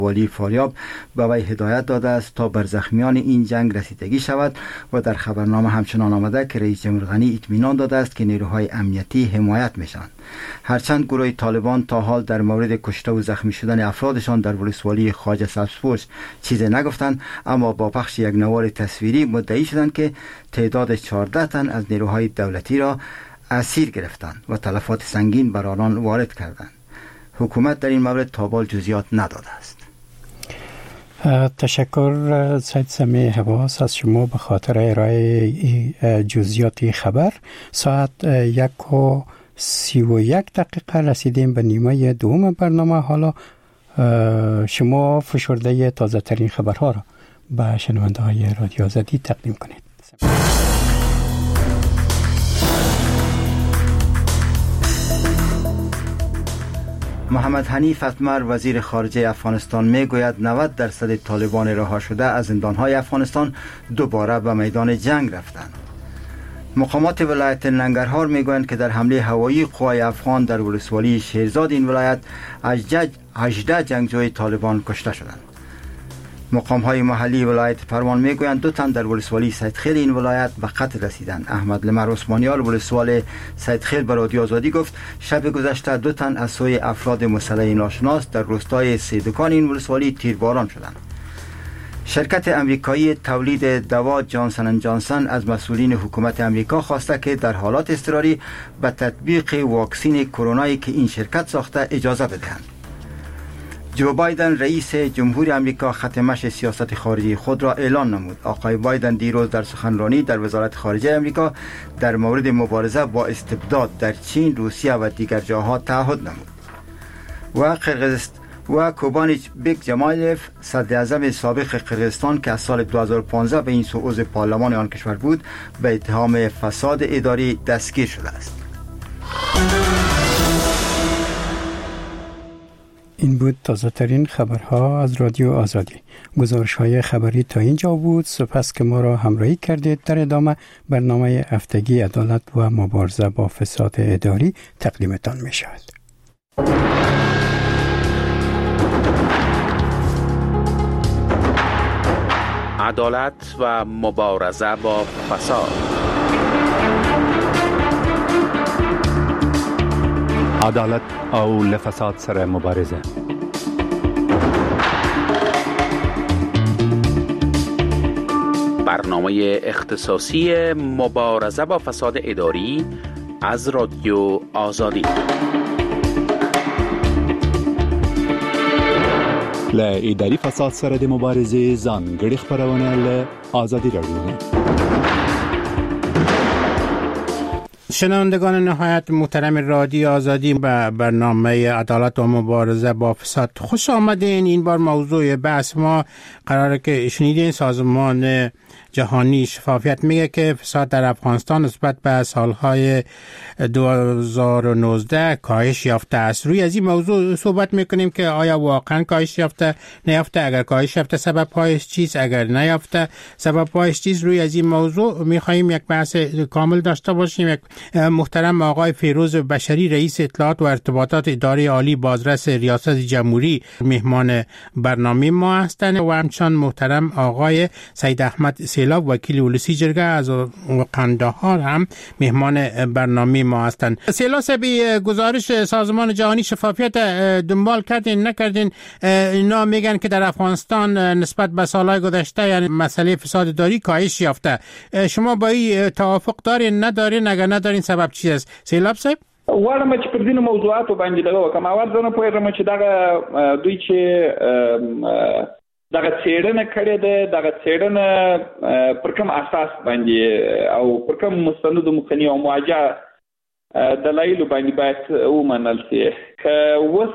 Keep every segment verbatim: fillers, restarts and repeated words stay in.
والی فاریاب به وی هدایت داده است تا بر زخمیان این جنگ رسیدگی شود و در خبرنامه همچنان آمده که رئیس جمهور غنی اطمینان داده است که نیروهای امنیتی حمایت میشوند. هرچند گروه طالبان تا حال در مورد کشته و زخمی شدن افرادشان در ولسوالی خواجه سبزپوش چیزی نگفتند، اما با پخش یک نوار تصویری مدعی شدند که تعداد چهارده تن از نیروهای دولتی را اسیر گرفتند و تلفات سنگین بر آنان وارد کردند. حکومت در این مورد تا حال جزئیات نداده است. تشکر سید سمیع حواس از شما به خاطر ارائه جزئیات خبر. ساعت یک و سی و یک دقیقه رسیدیم به نیمه دوم برنامه. حالا شما فشرده تازه ترین خبرها را به شنونده های رادیو آزادی تقدیم کنید. محمد حنیف اتمر وزیر خارجه افغانستان می گوید نود درصد طالبان رها شده از زندانهای افغانستان دوباره به میدان جنگ رفتند. مقامات ولایت ننگرهار می گویند که در حمله هوایی قوای افغان در ولسوالی شیرزاد این ولایت هجده جنگجوی طالبان کشته شدند. مقام های محلی ولایت پروان می گویند دو تن در ولسوالی سیدخیل این ولایت به قتل رسیدند. احمد لمر عثمانیال ولسوال سیدخیل به رادیو آزادی گفت شب گذشته دو تن از سوی افراد مسلح ناشناس در روستای سیدکان این ولسوالی تیرباران شدند. شرکت امریکایی تولید دوا جانسن اند جانسن از مسئولین حکومت امریکا خواسته که در حالات اضطراری به تطبیق واکسن کرونایی که این شرکت ساخته اجازه بدهند. جو بایدن رئیس جمهور امریکا ختمش سیاست خارجی خود را اعلان نمود. آقای بایدن دیروز در سخنرانی در وزارت خارجه امریکا در مورد مبارزه با استبداد در چین، روسیه و دیگر جاها تعهد نمود. و قرقیزستان و کوبانیچ بیک جمایلف صدر اعظم سابق قرقیزستان که از سال دو هزار و پانزده به این سو عضو پارلمان آن کشور بود به اتهام فساد اداری دستگیر شده است. این بود تازه ترین خبرها از رادیو آزادی. گزارش های خبری تا اینجا بود. سپس که ما را همراهی کردید. در ادامه برنامه هفتگی عدالت و مبارزه با فساد اداری تقدیمتان می شود. عدالت و مبارزه با فساد. عدالت او لفساد سره مبارزه. برنامه اختصاصی مبارزه با فساد اداری از رادیو آزادی. له اداري فساد سره د مبارزې ځانګړي خبرونه له آزادی رادیو. شنوندگان نهایت محترم رادیو آزادی به برنامه عدالت و مبارزه با فساد خوش آمدین. این بار موضوع بحث ما قراره که شنیدین سازمان جهانی شفافیت میگه که فساد در افغانستان نسبت به سالهای دو هزار و نوزده کاهش یافته است. روی از این موضوع صحبت میکنیم که آیا واقعا کاهش یافته نیافته، اگر کاهش یافته سبب پایش چیست، اگر نیافته سبب پایش چیست. روی از این موضوع میخواییم یک بحث کامل داشته باشیم. یک محترم آقای فیروز بشری رئیس اطلاعات و ارتباطات اداره عالی بازرس ریاست جمهوری مهمان برنامه ما هستند و همچنان محترم آقای سید احمد سیلاب وکیل ولسی جرگه از قندهار هم مهمان برنامه ما هستند. سیلاب سبی گزارش سازمان جهانی شفافیت دنبال کردین نکردین؟ اینا میگن که در افغانستان نسبت به سالهای گذشته یعنی مسئله فساد اداری کاهش یافته. شما با این توافق دارین ندارین؟ اگر ندارین سبب چی است؟ سیلاب صاحب واړه چې پر دې موضوعاتو باندې دغه وکم اول ځنه پوهېږم چې دغه دوی چې دغه څېړنه کړې ده دغه څېړنه پر کوم اساس باندې او پر کوم مستندو مخنی او مواجه دلایلو باندې باید ومنل شي که اوس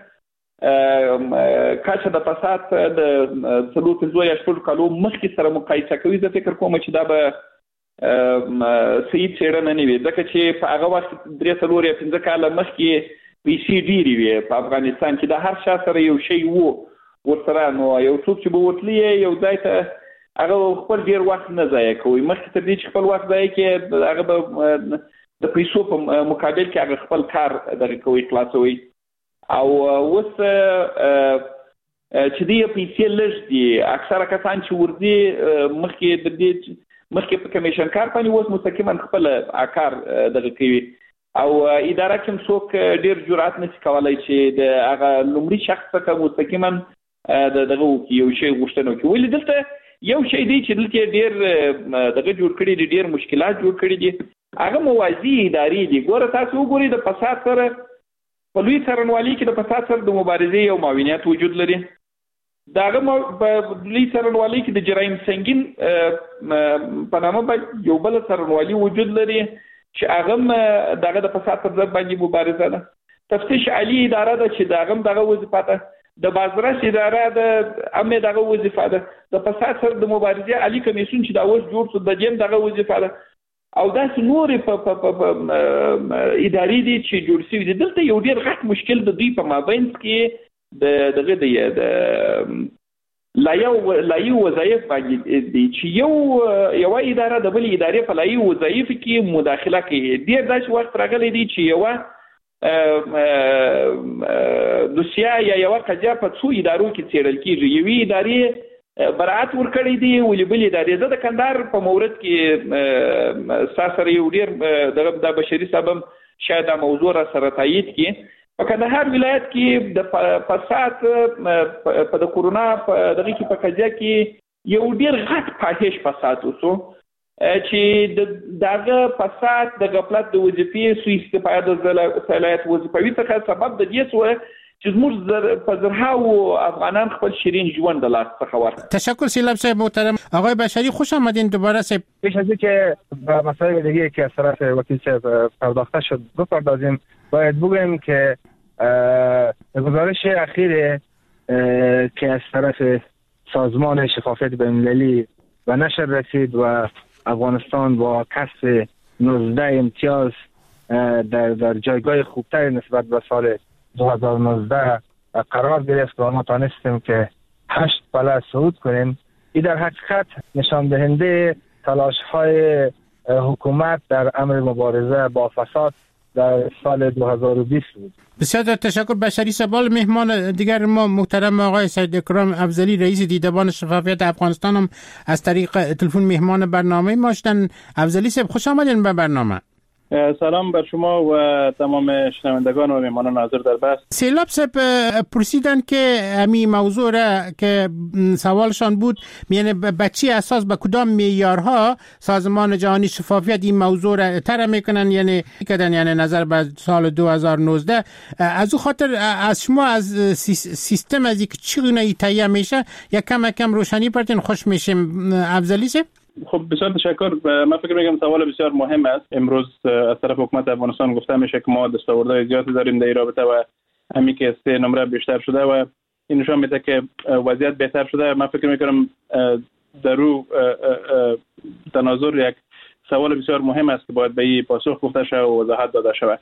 کچه د فساد د څلور پنځه یا شپږ کالو مخکې سره مقایسه کوي زه فکر کوم چې دا به صحیح څېړنه نه وي ځکه چې په هغه وخت درې څلور یا پنځه کاله مخکې پیسې ډېرې وې په افغانستان کې د هر چا سره یو شی و ورسره نو یو څوک چې به ورتلي یو ځای ته هغه خپل ډېر وخت نه ضایع کوي مخکې تر دې چې خپل وخت ضایع کړي هغه به د پیسو په مقابل کې هغه خپل کار دغه کوي خلاصوي او اوس چې دی پیسې لږ دي. اکثره کسان چې ورځي مخکې د دې مخکې په کمیشن کار باندې اوس مستقیما خپل کار دغه کوي او اداره کې څوک ډیر جرأت نشي کولای چې د هغه لومړي شخص څخه مستقیما د دغه یو شی غوښتنه کوي. ولې دلته یو شی دی چې دلته ډیر دغه جوړ کړي دي، ډیر مشکلات جوړ کړي دي، هغه موازی ادارې دي. ګوره تاسو وګورئ د فساد سره په لوی څارنوالۍ کې د فساد سره د مبارزې یو معاونیت وجود لري. داغه په لوی څارنوالۍ کې د جرایم سنگین په نامه باندې یو بل څارنوالۍ وجود لري چې هغه دغه د فساد پر ضد باندې مبارزه ده. تفتیش عالی اداره ده چې داغه دغه وظیفه ده. د بازرس اداره د امه دغه وظیفه ده. د فساد سره د مبارزې عالی کمیسیون چې دا اوس جوړ شو د دیم دغه وظیفه ده. او داسې نور په ادارې دي چې جوړ شوي دي. دلته یو ډېر غټ مشکل د دوی په مابین کې د دغه د لایو لایو وظایف باندې دي چې یو یو اداره د بل ادارې په لایو وظایف کې مداخله کوي. ډېر داسې وخت راغلی دی چې یو دوسیه یا یو قضیه په څو ادارو کې څېړل کېږي. یوې ادارې برائت ورکړی دی ولې بلې ادارې. زه د کندهار په مورد کې ستا سره یو ډېر دغه د بشري صاحب شاید دا موضوع را سره تایید کړي. په کندهار ولایت کې د فساد په د کورونا په دغه کې په قضیه کې یو ډېر غټ فاحش فساد وسو چې د دغه فساد د غفلت د وظیفې سوء استفاده د صلاحیت وظیفوي څخه سبب د دې سو چې زموږ په زرهاو افغانان خپل شیرین ژوند د لاس څخه ورکړ. تشکر سیلاب صاحب محترم. آقای بشری خوش آمدین دوباره صاحب. پیش از اینکه به مسائل دیگه که از طرف وکیل صاحب پرداخته شد بپردازیم، باید بگویم که گزارش اخیر که از طرف سازمان شفافیت بین‌المللی و نشر رسید و افغانستان با کسب نوزده امتیاز در در جایگاه خوبتر نسبت به سال دو هزار و نوزده قرار گرفت و ما تانستیم که هشت پله صعود کنیم. این در حقیقت نشان دهنده تلاش های حکومت در امر مبارزه با فساد در سال دو هزار و بیست بود. بسیار تشکر. بشری سبال. مهمان دیگر ما محترم آقای سید اکرام افضلی رئیس دیدبان شفافیت افغانستان هم از طریق تلفن مهمان برنامه ما شدن. افضلی صاحب خوش آمدین به برنامه. سلام بر شما و تمام شنوندگان و مهمانان حاضر در بحث. سیلاب صاحب پرسیدن که همین موضوع را که سوالشان بود، یعنی به چی اساس به کدام معیارها سازمان جهانی شفافیت این موضوع را طرح میکنن، یعنی کدن یعنی نظر به سال دو هزار و نوزده. از او خاطر از شما از سیستم از یک چگونه تهیه میشه یک کم کم روشنی پرتین خوش میشیم. افضلی صاحب. خب بسیار تشکر. من فکر می‌کنم سوال بسیار مهم است. امروز از طرف حکومت افغانستان گفته میشه که ما دستاوردهای زیادی داریم در این رابطه و همین که سه نمره بیشتر شده و این نشان میده که وضعیت بهتر شده. من فکر می‌کنم در رو تناظر یک سوال بسیار مهم است که باید به این پاسخ گفته شود و وضاحت داده شود.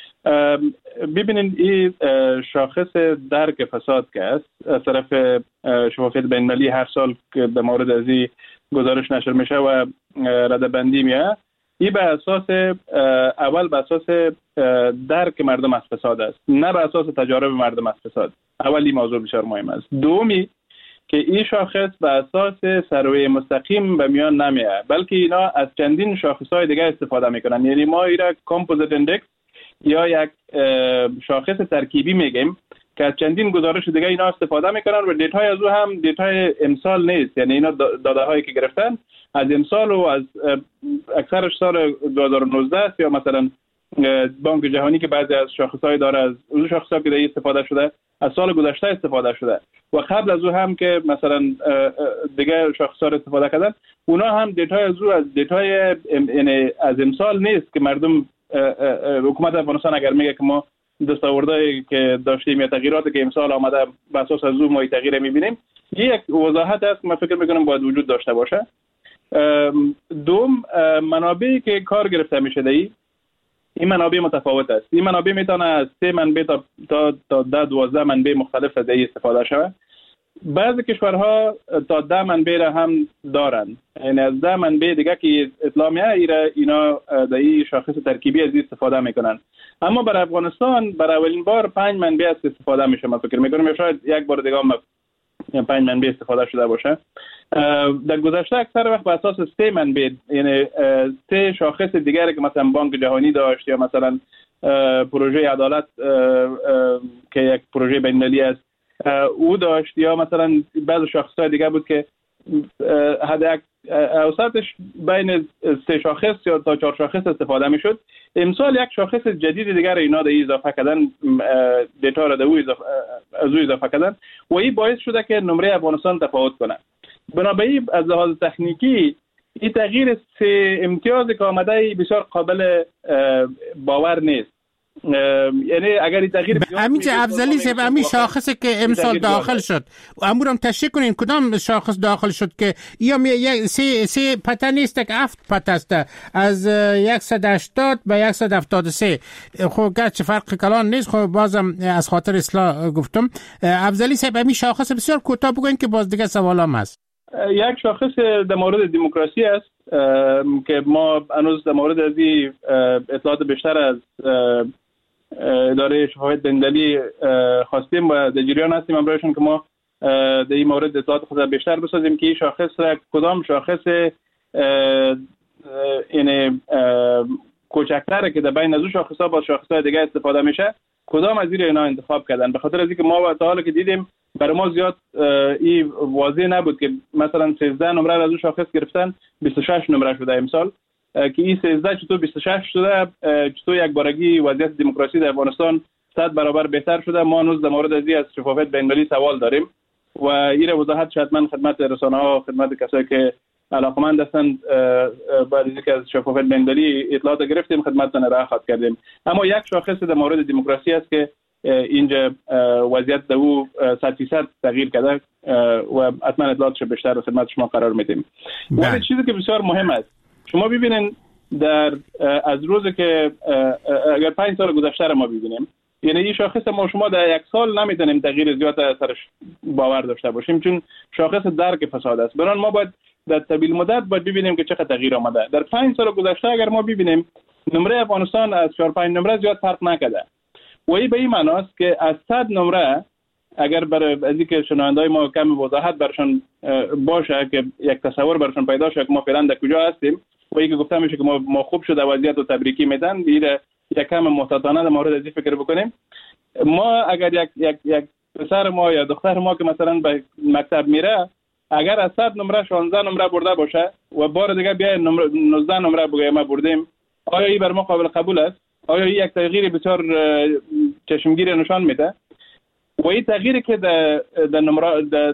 ببینید این شاخص درک فساد که است از طرف شفافیت بین‌المللی هر سال که در مورد از این گزارش نشر میشه و ردبندی میه، این به اساس اول به اساس درک مردم از فساد است، نه به اساس تجارب مردم از فساد. اولی موضوع بسیار مهم است. دومی که این شاخص به اساس سروی مستقیم به میان نمیه، بلکه اینا از چندین شاخصهای دیگه استفاده میکنن. یعنی ما این را کامپوزیت اندکس یا یک شاخص ترکیبی میگیم که از چندین گزارش دیگه اینا استفاده میکنن و دیتاهای از او هم دیتاهای امسال نیست. یعنی اینا داده هایی که گرفتن از امسال و از اکثرش سال دو هزار و نوزده است، یا مثلا بانک جهانی که بعضی از شاخصهای داره از اون شاخصها که دیگه استفاده شده از سال گذشته استفاده شده و قبل از او هم که مثلا دیگه شاخصها رو استفاده کردن، اونا هم دیتاهای از او از دیتاهای یعنی از امسال نیست که مردم حکومت افغانستان اگر میگه که ما دستاوردهایی که داشتیم یا تغییراتی که امسال آمده به اساس از اون ما تغییر میبینیم، یک وضاحت است من فکر میکنم باید وجود داشته باشه. دوم، منابعی که کار گرفته میشه دی این منابع متفاوت است. این منابع میتونه از سه منبع تا تا تا ده دوازده منبع مختلف از دی استفاده شود. بعضی کشورها تا ده منبع را هم دارن، یعنی از ده منبع دیگه که اطلاع میاد اینا در این شاخص ترکیبی از استفاده میکنن. اما برای افغانستان برای اولین بار پنج منبع است استفاده میشه. من فکر میکنم شاید یک بار دیگه هم پنج منبع استفاده شده باشه. در گذشته اکثر وقت بر اساس سه منبع، یعنی سه شاخص دیگری که مثلا بانک جهانی داشت یا مثلا پروژه عدالت که یک پروژه بین‌المللی است او داشت، یا مثلا بعض شاخص‌های دیگه بود که حد اوسطش بین سه شاخص یا تا چهار شاخص استفاده میشد. امسال یک شاخص جدید دیگر اینا در اضافه کردن، دیتا را در او اضافه از او اضافه کردن و این باعث شده که نمره افغانستان تفاوت کنه. بنابراین از لحاظ تکنیکی این تغییر سه امتیازی که آمده بسیار قابل باور نیست. یعنی اگر این تغییر همین چه افضلی سه همین شاخصی که امسال داخل شد امورم تشریح کنین کدام شاخص داخل شد که یا یک سه سه پته نیست که هفت پته است از صد و هشتاد به صد و هفتاد و سه. خب گرچه فرق کلان نیست، خب بازم از خاطر اصلاح گفتم. افضلی سه همین شاخص بسیار کوتاه بگوین که باز دیگه سوالام هست. یک شاخص در مورد دموکراسی است که ما هنوز در مورد از این اطلاعات بیشتر از اداره شفافیت بین‌المللی خواستیم و در جریان هستیم امروزشون که ما در این مورد اطلاعات خود بیشتر بسازیم که این شاخص را کدام شاخص این کوچکتره که در بین از اون شاخص‌ها با شاخص‌های دیگه استفاده میشه کدام از اینا انتخاب کردن. به خاطر از اینکه ما تا حالی که دیدیم برای ما زیاد این واضح نبود که مثلا سیزده نمره از اون شاخص گرفتن بیست و شش نمره شده امسال، که این سیزده چطور بیست و شش شده، چطور یک بارگی وضعیت دموکراسی در افغانستان صد برابر بهتر شده. ما هنوز در مورد از از شفافیت بین‌المللی سوال داریم و این وضاحت شاید من خدمت رسانه‌ها خدمت کسایی که علاقمند هستند بعد از اینکه از شفافیت بین‌المللی اطلاعات گرفتیم خدمتتون ارائه خواهد کردیم. اما یک شاخص در مورد دموکراسی است که اینجا وضعیت در او صد درصد تغییر کرده و حتما اطلاعاتش بیشتر خدمت شما قرار میدیم. ولی چیزی که بسیار مهم است شما ببینید در از روزی که اگر پنج سال گذشته رو ما ببینیم، یعنی این شاخص ما شما در یک سال نمیتونیم تغییر زیاد سرش باور داشته باشیم چون شاخص درک فساد است. برای ما باید در طویل مدت باید ببینیم که چقدر تغییر آمده. در پنج سال گذشته اگر ما ببینیم نمره افغانستان از چهار پنج نمره زیاد فرق نکرده و این به این معنی است که از صد نمره اگر برای از اینکه شنونده‌های ما کم وضاحت برشان باشه که یک تصور برشان پیدا شه که ما فعلا در کجا هستیم و اینکه گفته میشه که ما ما خوب شده وضعیت و تبریکی میدن، دیره یک کم محتاطانه در مورد از این فکر بکنیم. ما اگر یک یک یک پسر ما یا دختر ما که مثلا به مکتب میره اگر از صد نمره شانزده نمره برده باشه و بار دیگه بیا نوزده نمره بگه ما بردیم، آیا این بر ما قابل قبول است؟ آیا این یک تغییر بسیار چشمگیر نشان میده؟ و این تغییری که در در نمره در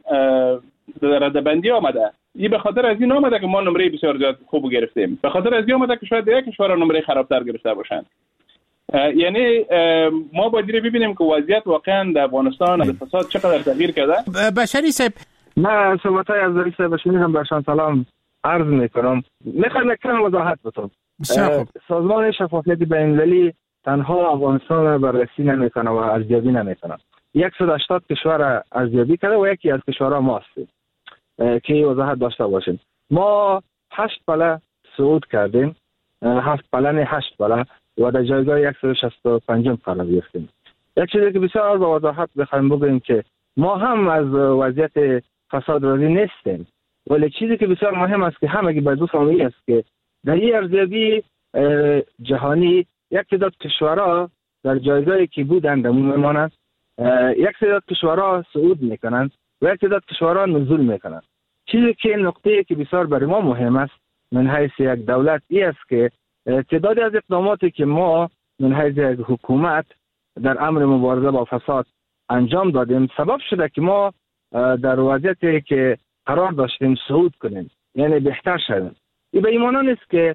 در ردبندی آمده این به خاطر از این آمده که ما نمره بسیار زیاد خوب گرفتیم، به خاطر از این آمده که شاید یک کشور نمره خرابتر گرفته باشند. یعنی ما باید ببینیم که وضعیت واقعا در افغانستان از فساد چقدر تغییر کرده. بشری صاحب من صحبت‌های از رئیس بشری هم برشان سلام عرض میکنم. میخوام یک کم وضاحت بدم. سازمان شفافیت بین‌المللی تنها افغانستان را بررسی نمیکنه و ارزیابی نمیکنه. صد و هشتاد کشور ارزیابی کرده و یکی از کشورها ما هستیم که این وضاحت داشته باشیم. ما هشت پله صعود کردیم، هفت پله نه هشت پله و در جایگاه صد و شصت و پنج قرار گرفتیم. یک چیزی که بسیار با وضاحت بخوایم بگیم که ما هم از وضعیت فساد راضی نیستیم، ولی چیزی که بسیار مهم است که همگی باید بفهمیم است که در این ارزیابی جهانی یک تعداد کشورها در جایگاهی که بودند میمانند، یک تعداد کشورها صعود میکنند و یک تعداد کشورها نزول میکنند. چیزی که نقطه‌ای که بسیار برای ما مهم است من حیث یک دولت ای است که تعدادی از اقداماتی که ما من حیث یک حکومت در امر مبارزه با فساد انجام دادیم سبب شده که ما در وضعیتی که قرار داشتیم صعود کنیم، یعنی بهتر شدیم. این به این معنی نیست که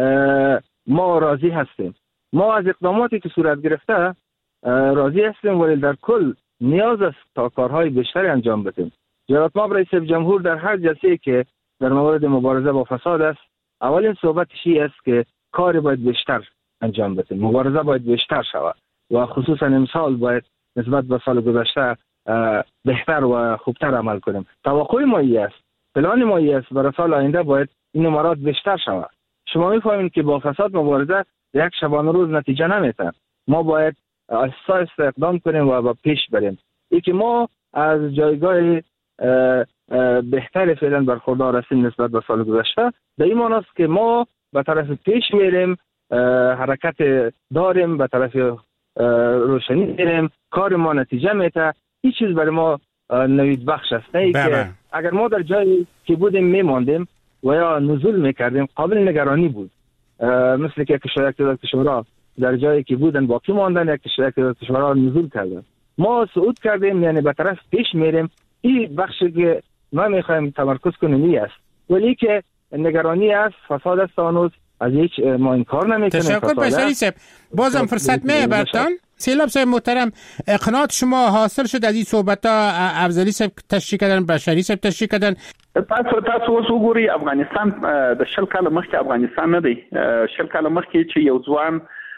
ما راضی هستیم. ما از اقداماتی که صورت گرفته راضی هستیم ولی در کل نیاز است تا کارهای بیشتری انجام بدیم. جناب رئیس جمهور در هر جلسه‌ای که در مورد مبارزه با فساد است اولین صحبتش این است که کار باید بیشتر انجام بدیم، مبارزه باید بیشتر شود و خصوصا امسال باید نسبت به سال گذشته بهتر و خوبتر عمل کنیم. توقع ما این است، پلان ما این است برای سال آینده باید این نمرات بیشتر شود. شما می‌فهمید که با فساد مبارزه یک شبانه روز نتیجه نمیده. ما باید آهسته اقدام کنیم و با پیش بریم. ای که ما از جایگاه بهتر فعلا برخوردار هستیم نسبت به سال گذشته. در این معنی است که ما به طرف پیش میریم، حرکت داریم، به طرف روشنی میریم، کار ما نتیجه میده. این چیز برای ما نوید بخش است، نه که اگر ما در جایی که بودیم میماندیم و یا نزول میکردیم قابل نگرانی بود. مثل که کشورها کشورها در جایی که بودن باقی ماندن، یک کشورها کشورها نزول کردن. ما صعود کردیم، یعنی به طرف پیش میریم. این بخشی که ما میخوایم تمرکز کنیم این است، ولی که نگرانی است، فساد است، هنوز از هیچ ما انکار نمیکنیم. تشکر بسیاری صاحب. بازم فرصت میه براتون. سیلاب صاحب محترم، اقناعات شما حاصل شد از این صحبت ها؟ افضلی صاحب تشریح کردن، بشری صاحب تشریح کردن. تاسو تاسو اوس وګورئ افغانستان د شل کاله مخکې افغانستان نه دی. شل کاله مخکې چې یو ځوان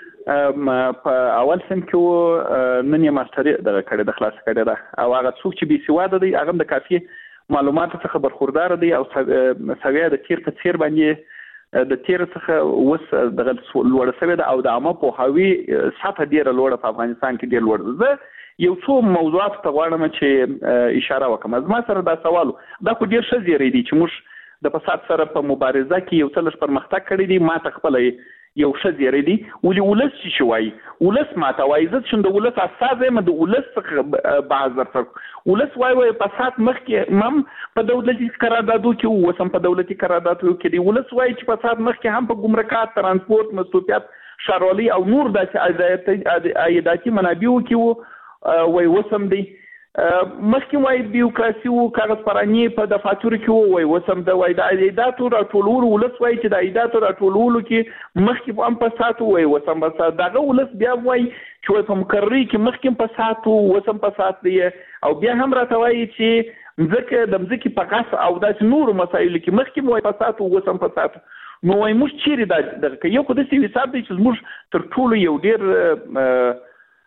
په اول سم کې و نن یې ماستري دغه کړې د خلاص کړې ده، او هغه څوک چې بي سواده دی هغه د کافي معلوماتو څخه برخوردار دی او سویه د تیر په څیر باندې د تیر څخه اوس دغه لوړ شوی ده او د عامه پوهاوي سطح ډیره لوړه په افغانستان کې ډیر لوړ ده. یو څو موضوعات ته غواړم چې اشاره وکم. از ما سره دا سوال دا خو ډیر ښه زیری دی چې موږ د فساد سره په مبارزه کې یو څه لږ پرمختګ کړی دی. ما ته خپل یو ښه زیری دی، ولې ولس چې شوی ولس ما ته وایي زه چې د ولس اساس یم، د ولس څخه بعض درته ولس وایي وایي فساد مخکې مم په دولتي قراردادو کې و، اوس هم په دولتي قراردادو کې دی. ولس وایي چې فساد مخکې هم په ګمرکات، ترانسپورت، مصروفیات، ښاروالي او نور داسې عایداتي منابعو کې و، وایي اوس هم دی. مخکې وایي بیوکراسي و، کاغذ پراني په دفاترو کې و، وایي اوس هم ده. وایي د عایداتو راټولولو ولس وایي چې د عایداتو راټولولو کې مخکې هم فساد و، وایي اوس هم فساد. دغه ولس بیا وایي چې وایي په مقرري کې مخکې هم فساد و، اوس هم فساد دی. او بیا هم راته وایي چې مځکه د مځکې په غصب او داسې نورو مسایلو کې مخکې وایي فساد و، اوس هم فساد. نو وایي موږ چیرې دا دغه کوي؟ یو خو داسې حساب دی چې موږ تر ټولو یو ډېر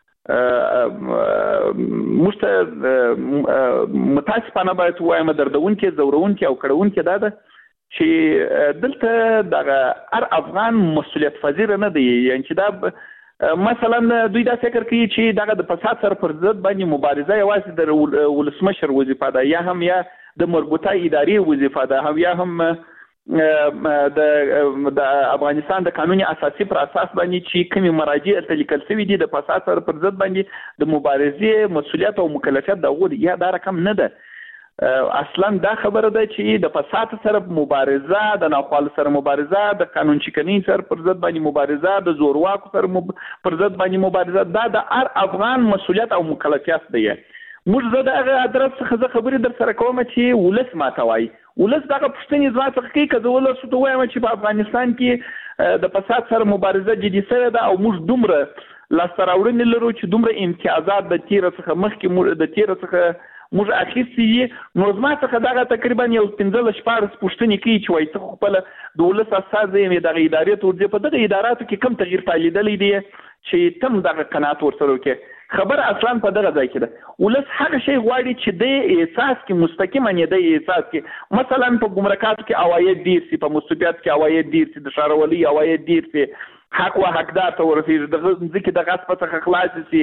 موږ ته متاسفانه باید ووایم دردونکې، ځورونکې او کړونکې دا ده چې دلته دغه هر افغان مسؤلیت پذیر نه دی. یعنې چې دا مثلا دوی دا فکر کوي چې دغه د فساد سره پر ضد باندې مبارزه یوازې د ولسمشر وظیفه ده، یا هم یا د مربوطه ادارې وظیفه ده، هم یا هم د د افغانستان د قانوني اساسي پر اساس باندې چې کومې مراجع ته لیکل شوي دي د فساد سره پر ضد باندې د مبارزې مسؤلیت او مکلفیت دغه یا دا رقم نه ده. اصلا دا خبره ده چې د فساد سره مبارزه، د ناخوالو سره مبارزه، د قانون چکنۍ سره پر ضد باندې مبارزه، د زورواکو سره پر ضد باندې مبارزه، دا د هر افغان مسؤلیت او مکلفیت دی. موږ زه د هغه ادرس څخه زه خبرې در سره کوم چې ولس ماته وایي، ولس دغه پوښتنې زما څخه کوي که زه ولسو ته وایم چې په افغانستان کې د فساد سره مبارزه جدي شوې ده او موږ دومره لاسته راوړنې لرو چې دومره امتیازات د تیره څخه مخکې د تیره څخه موږ اخیستي دي، نو زما څخه دغه تقریبا یو پنځلس شپاړس پوښتنې کوي چې وایي ته خو خپله د ولس استازی یې دغه ادارې ته ورځې، په دغه اداراتو کې کوم تغییر تا لیدلی دی چې ته هم دغه قناعت ورسره وکړې؟ خبره اصلا په دغه ځای کې ده. ولس هغه شی غواړي چې د احساس کې مستقیما یې د احساس کې مثلا په ګمرکاتو کې عواید ډیر سي، په مصروفیات کې عواید ډیر سي، د ښاروالۍ عواید ډیر سي، حق و حقدار ته ورسېږي، د ځمکې د غصب څخه خلاص سي،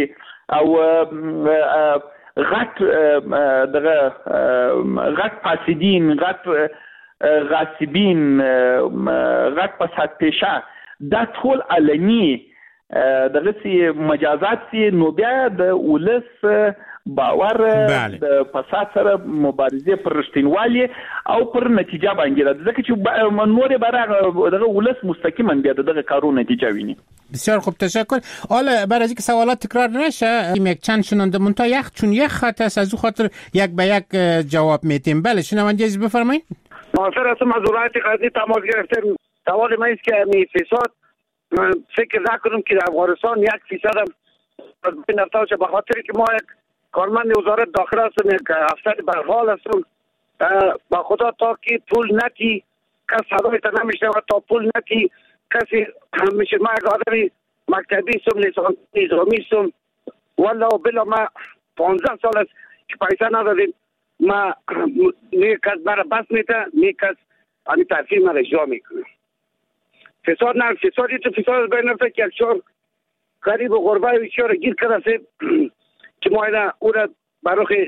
او غټ دغه غټ فاسدین، غټ غاصبین، غټ فساد پیشه دا ټول علني دغه سي مجازات سي. نو بیا د ولس باور د فساد سره مبارزه پر رښتینوالي او پر نتیجه باندې ده، ځکه چې نور برای دغه ولس مستقیما بیا دغه کارونه نتیجه ویني. بسیار خوب، تشکر. حالا برای اینکه سوالات تکرار نشه یک چند شنونده منتها یک چون یک خط است، از او خاطر یک به یک جواب میتیم. بله شنونده عزیز بفرمایید. ناصر هستم از ولایت غزنی تماس گرفتم. سوال من است که می فساد فکر نکنم که در افغانستان یک فیصد هم بین افتاد شه، به خاطر که ما یک کارمند وزارت داخله هستم، یک افسر برحال هستم. با خدا تا که پول نتی کس صدایت نمیشنود، تا پول نتی کسی میشه. ما یک آدمی مکتبی هستم، لیسانس نظامی هستم، والله بلا ما پانزده سال است که پیسه ندادیم. ما یک کس مرا بس میده، یک کس آنی ترفیع مرا اجرا میکنه. فساد نه، فسادی تو فساد بین نفته که یک چهار قریب و غربه و چهار گیر کرده که ما اینا او را برای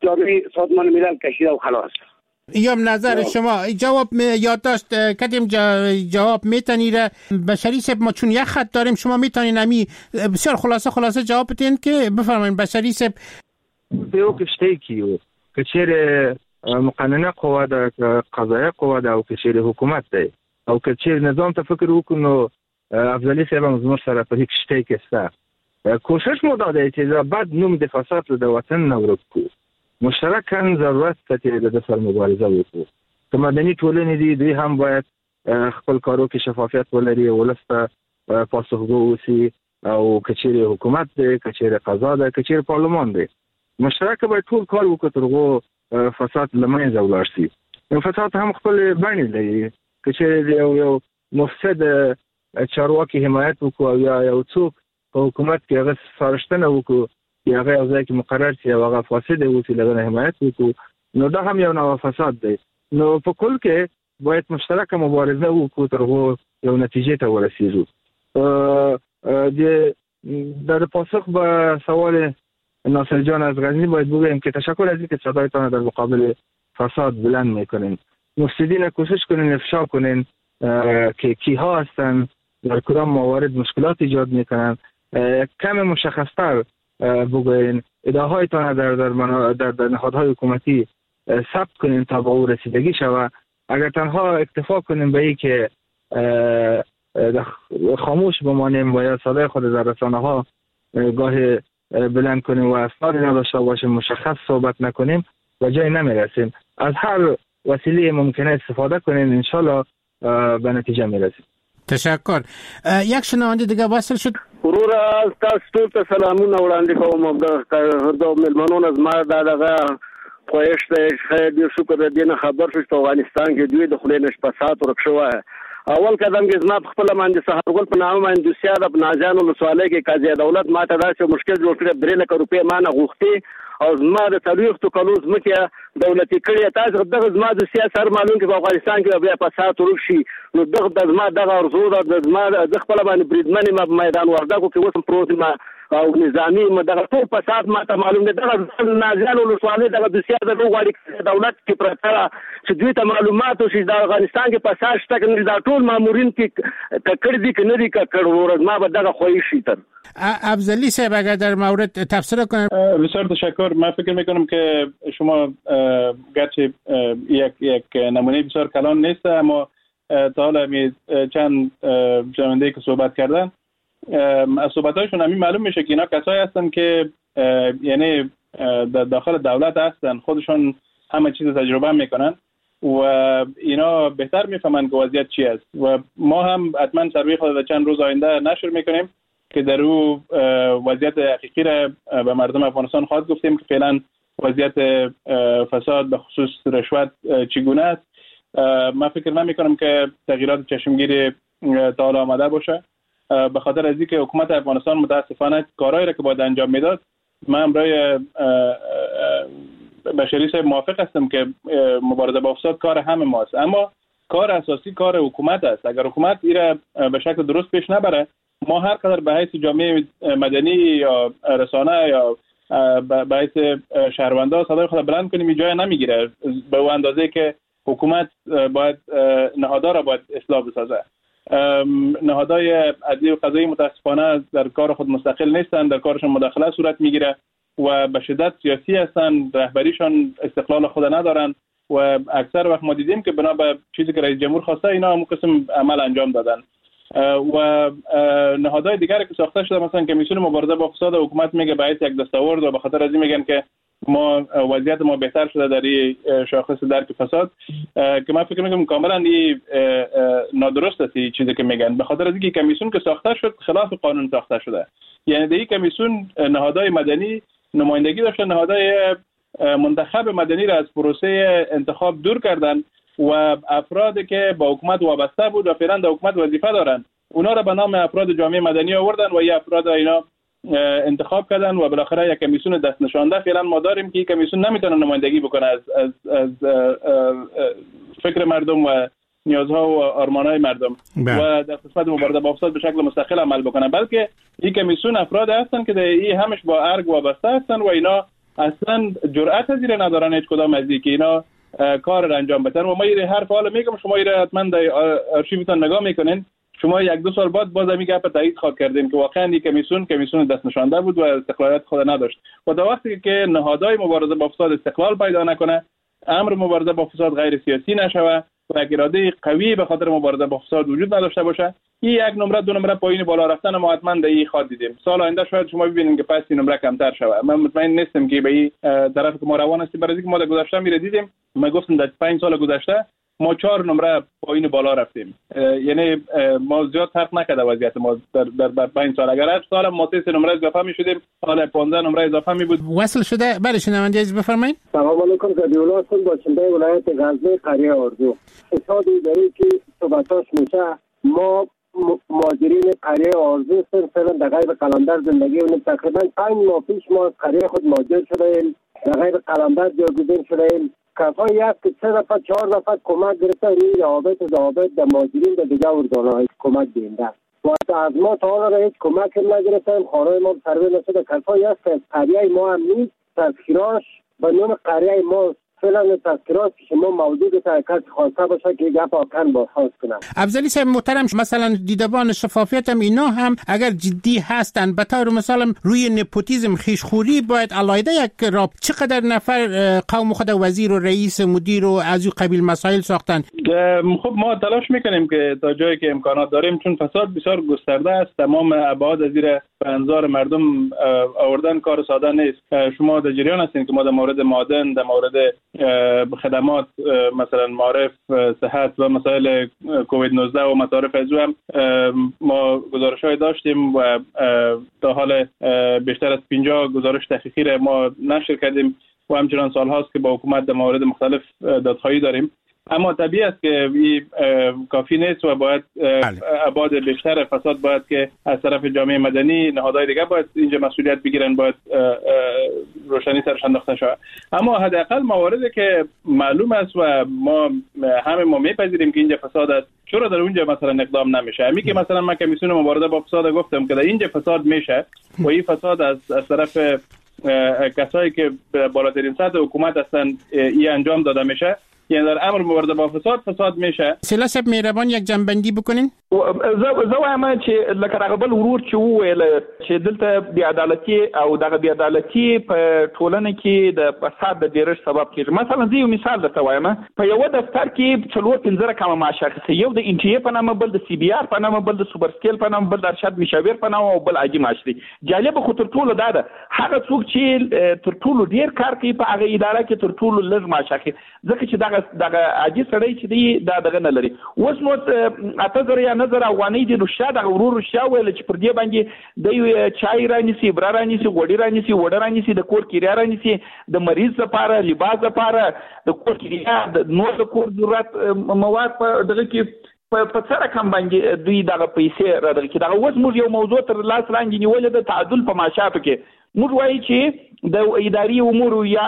جامعه سازمان ملل کشیده و خلاص. ایام نظر شما جواب یادداشت کردیم جواب میتونی را بشری سب ما چون یک خط داریم شما میتونین امی بسیار خلاصه خلاصه جواب بدین که بفرمایید بشری سب دیو کشته کیو کچیر مقننه قوا ده قضایه قوا ده او کچیر حکومت ده او کچیر نظام ته فکر وکړو افضلی صاحب مزمر سره په کشته کې ستا کوشش مو داده چې بعد نوم د فساد د وطن نورک کو مشترکاً ضرورت ته د سر مبارزه وکړو که مدني ټولنې دي دوی هم باید خپل کارو کې شفافیت ولري ولسته پاسخگو اوسي او کچیر حکومت دی کچیر قضا ده کچیر پارلمان دی مشترک باید ټول کار وکړو ترغو فساد لمنځه ولاړ شي. فساد هم خپل بڼې لري کچیر یو یو مفسد چارواکي حمایت وکړو یا یو څوک په حکومت کې هغه سپارښتنه وکړو چې هغه یو ځای کې مقرر شي او هغه فاسد اوسي لږه حمایت وکړو نو دا هم یو نوع فساد دی. نو په کل کې باید مشترکه مبارزه وکړو ترغو یو نتیجه ته ورسیږو. در پاسخ به سوال ناصر جان از غزنی باید بگویم که تشکر از اینکه صدایتان در مقابل فساد بلند میکنین. مفسدین کوشش کنین افشا کنین که کیها هستن در کدام موارد مشکلات ایجاد میکنن کم مشخصتر بگوین ادعاهایتان در در, در, در نهادهای حکومتی ثبت کنین تا به او رسیدگی شوه. اگر تنها اکتفا کنیم به این که خاموش بمانیم و یا صدای خود در رسانه ها گاه بلند کنیم و اسنادی نداشته باشیم مشخص صحبت نکنیم و جای نمیرسیم. از هر وسیله ممکنه استفاده کنیم انشالله به نتیجه میرسیم. تشکر. یک شنونده دیگه وصل شد. ورور از تاسو ټول ته سلامونه وړاندې کوم. د ملمنون از ما دغه خوښ ته خیر دې شکر دې نه خبر شو چې افغانستان کې دوی د خلینش فساد ورک شوی. اول قدم کې زما خپل باندې سهارګل په نامه باندې دوسیا د بنازانو لسواله کې قاضي دولت ماته داسې مشکل جوړ کړی درې لک روپۍ مانه غوښتي او زما د څلوېښتو کلو ځمکه دولتي کړی. تاسو دغه زما د سیاست معلوم کې په افغانستان کې بیا فساد ورک شي نو دغه د زما دغه ارزو د زما د خپل باندې بریدمنې ما په میدان وردګو کې اوس پروت ما او نظامی دغه ټول فساد ماته معلوم دی. دغه نازیانو لسواله دغه دوسیا د غواړي دولت کې پرته چې دوی ته معلومات وشي د افغانستان کې فساد شته کنه دا ټول مامورین کې ککړ دي کنه دي ککړ ورځ ما به دغه خوښ شي. تر افضلی صاحب اگر در مورد تفسیر کنم. بسیار تشکر. من فکر میکنم که شما گرچه یک یک نمونه بسیار کلان نیست اما تا حالا می چند شنونده که صحبت کردن از صحبت‌هاشون همین معلوم میشه که اینا کسایی هستن که یعنی داخل دولت هستن خودشون همه چیز تجربه میکنن و اینا بهتر میفهمن که وضعیت چی است و ما هم حتما سروی خود در چند روز آینده نشر میکنیم که در او وضعیت حقیقی را به مردم افغانستان خواهد گفتیم که فعلا وضعیت فساد به خصوص رشوت چگونه است. من فکر نمیکنم که تغییرات چشمگیری تا حالا آمده باشه به خاطر از اینکه حکومت افغانستان متاسفانه کارهایی را که باید انجام میداد. من امروی بشری صاحب موافق هستم که مبارزه با فساد کار همه ماست اما کار اساسی کار حکومت است. اگر حکومت ایره به شکل درست پیش نبره ما هر قدر به حیث جامعه مدنی یا رسانه یا به حیث شهروندان صدای خود بلند کنیم جای نمیگیره به اون اندازه که حکومت باید نهادها را باید اصلاح بسازه. نهادهای عدلی و قضایی متاسفانه در کار خود مستقل نیستند، در کارشون مداخله صورت میگیره و به شدت سیاسی هستند، رهبریشان استقلال خود ندارن و اکثر وقت ما دیدیم که بنا به چیزی که رئیس جمهور خواسته اینا هم قسم عمل انجام دادن و نهادهای دیگری که ساخته شده مثلا کمیسیون مبارزه با فساد حکومت میگه باید یک دستاورد و به خاطر از این میگن که ما وضعیت ما بهتر شده در این شاخص درک فساد که من فکر میکنم کاملا این نادرست است چیزی که میگن به خاطر از اینکه کمیسیون که ساخته شد خلاف قانون ساخته شده. یعنی در این کمیسیون نهادهای مدنی نمایندگی داشتن، نهادهای منتخب مدنی را از پروسه انتخاب دور کردن و افرادی که با حکومت وابسته بود و فعلا در حکومت وظیفه دارن اونا را به نام افراد جامعه مدنی آوردن و این افراد اینا انتخاب کردن و بالاخره یک کمیسیون دست نشانده فعلا ما داریم که این کمیسیون نمیتونه نمایندگی بکنه از از از فکر مردم و نیازها و آرمانهای مردم و در قسمت مبارزه با فساد به شکل مستقل عمل بکنه، بلکه این کمیسیون افراد هستن که این همش با ارگ وابسته هستن و اینا اصلا جرأت از این ندارن هیچ کدام از اینکه اینا کار را انجام بدن. و ما این هر حال میگم شما این حتما در آرشیوتون نگاه میکنین، شما یک دو سال بعد باز همین گپ تایید خواهد کردیم که واقعا این کمیسیون کمیسیون دست نشانده بود و استقلالیت خود نداشت. و در وقتی که نهادهای مبارزه با فساد استقلال پیدا نکنه، امر مبارزه با فساد غیر سیاسی نشوه و اراده قوی به خاطر مبارزه با فساد وجود نداشته باشه، این یک نمره دو نمره پایین بالا رفتن ما حتما در این خواهد دیدیم. سال آینده شاید شما ببینید که پس این نمره کمتر شوه. من مطمئن نیستم که به این طرف که ما روان هستیم، برای اینکه ما در گذشته میره دیدیم، ما گفتم در پنج سال گذشته ما چهار نمره پایین بالا رفتیم، یعنی ما زیاد فرق نکرده وضعیت ما در در, در پنج سال. اگر هر سال ما سه نمره اضافه می‌شدیم، حالا پانزده نمره اضافه می بود. وصل شده. برای شنونده عزیز بفرمایید. سلام علیکم. زدیولا هستم با چنده ولایت غزنی قریه آرزو. اقتصادی داری که صحبتاش میشه، ما مهاجرین قریه آرزو فعلا در غیب قلندر زندگی کنیم. تقریبا پنج ماه پیش ما از قریه خود مهاجر شدیم، در غیب قلندر جایگزین شدیم. کفای یک که سه نفر چهار نفر کمک گرفته روی روابط و ضوابط در مهاجرین در دیگه اردانهای کمک دینده و از ما تا حالا را هیچ کمک نگرفتیم. خانه ما سروی نشده. کفای یک که قریه ما هم نیست، تذکیراش به نام قریه ما فعلا تذکیرات که شما موجود تا کسی خواسته باشه که گپ آکن بازخواست کنم. افضلی صاحب محترم، مثلا دیدبان شفافیت هم اینا هم اگر جدی هستن، به طور مثلا روی نپوتیزم خیشخوری باید علایده یک راب چقدر نفر قوم خود وزیر و رئیس مدیر و از این قبیل مسائل ساختن. خب ما تلاش میکنیم که تا جایی که امکانات داریم، چون فساد بسیار گسترده است، تمام ابعاد از زیر انظار مردم آوردن کار ساده نیست. شما در جریان هستین که ما در مورد معادن، در مورد خدمات مثلا معارف، صحت و مسائل کووید نوزده و مصارف از هم ما گزارش‌های داشتیم و تا حال بیشتر از پنجاه گزارش تحقیقی را ما نشر کردیم و همچنان سال هاست که با حکومت در مورد مختلف دادخواهی داریم. اما طبیعی است که این کافی نیست و باید ابعاد بیشتر فساد باید که از طرف جامعه مدنی، نهادهای دیگه باید اینجا مسئولیت بگیرن، باید روشنی سرش انداخته شود. اما حداقل مواردی که معلوم است و ما همه ما میپذیریم که اینجا فساد است، چرا در اونجا مثلا اقدام نمیشه؟ همین که مثلا من کمیسیون مبارزه با فساد گفتم که در اینجا فساد میشه و این فساد از از طرف کسایی که بالاترین سطح حکومت هستن این انجام داده میشه، یعنی در امر مبارزه با فساد فساد میشه. سیلا صاحب مهربان یک جنبندی بکنین. زه زه وایم چې لکه هغه بل ورور چې وویل چې دلته بې عدالتي او دغه بې عدالتي په ټولنه کې د فساد د ډیرښت سبب کیږي. مثلا زه یو مثال درته وایم، په یو دفتر کې څلور پنځه رقمه معاش اخیستي، یو د ان ټي اي په نامه، بل د سی بي ار په نامه، بل د سوپر سکیل په نامه، بل د ارشاد مشاور په نامه او بل عادي معاش دی. جالب خو تر ټولو دا ده، هغه څوک چې تر ټولو ډیر کار کوي په هغه اداره کې تر ټولو لږ معاش اخلي، ځکه چې دغه دغه عادي سړی چې دی دا دغه نه لري. اوس نو اته زره یا نظر افغانۍ دی، نو شاید هغه ورور رښتیا ویل چې پر دې باندې د چای رانیسي، برا رانیسي، غوړي رانیسي، وړه رانیسي، د کور کرایه رانیسي، د مریض لپاره لباس لپاره د کور کرایه، د نور د کور ضرورت مواد په دغه کې په څه رقم باندې دوی دغه پیسې را دغه کې. دغه اوس موږ یو موضوع تر لاس لاندې نیولې د تعادل په معاشاتو کې. موږ وایي چې د اداري امورو یا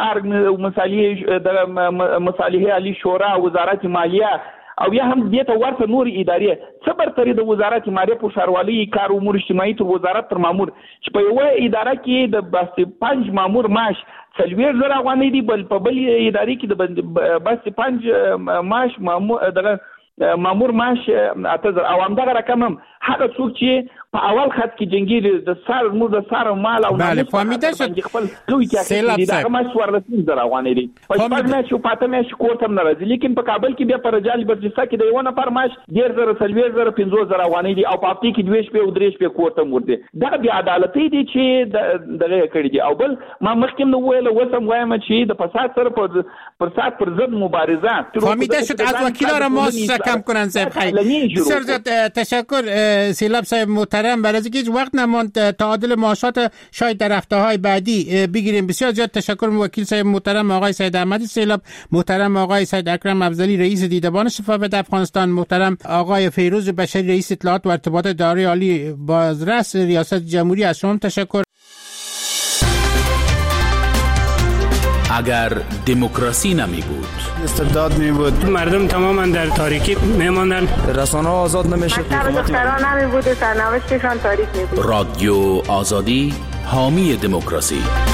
مصالحې د مصالحې عالی شورا، وزارت مالیه او یا هم دې ته ورته نور ادارې څه برتري د وزارت مالیه په ښاروالۍ کار امور اجتماعي تر وزارت تر مامور چې په یوه اداره کې د بس پنج مامور معاش څلوېښت زره افغانۍ دي، بل په بل ادارې کې د بس پنج معاش مامور دغه مامور معاش اته زره او همدغه رقم هم هغه څوک چې په اول خط کې جنګي د سر مور د سر مال او بله فهمیده شد. خپل دوی کې دي دغه معاش ورلسین زره افغانۍ دي، په شپږ میاشتو پاته میاشتې کور ته نه راځي، لیکن په کابل کې بیا په رجال برجسته کې د یو نفر معاش ډېر زره څلوېښت زره پنځوس زره افغانۍ دي او په هفتې کې دوې شپې او درې شپې کور ته مور دي. دغه بې عدالتۍ دي چې دغه کړي دي. او بل ما مخکې هم وویل، اوس هم وایم چې د فساد سره پر فساد پر ضد مبارزه فهمیده شد. از وکیلا را ماست کم کنن صاحب. خیلی بسیار زیاد تشکر سیلاب صاحب محترم. برای اینکه هیچ وقت نماند تعادل معاشات شاید در هفته‌های بعدی بگیریم. بسیار زیاد تشکر وکیل صاحب محترم آقای سید احمدی سیلاب، محترم آقای سید اکرم افضلی رئیس دیدبان شفافیت افغانستان، محترم آقای فیروز بشری رئیس اطلاعات و ارتباطات اداره عالی بازرس ریاست جمهوری. از شما تشکر. اگر دموکراسی نمی بود، استبداد می بود، مردم تماما در تاریکی می ماندن، رسانه ها آزاد نمی شد، دختران نمی بود، سرنوشتشان تاریک می بود. رادیو آزادی حامی دموکراسی.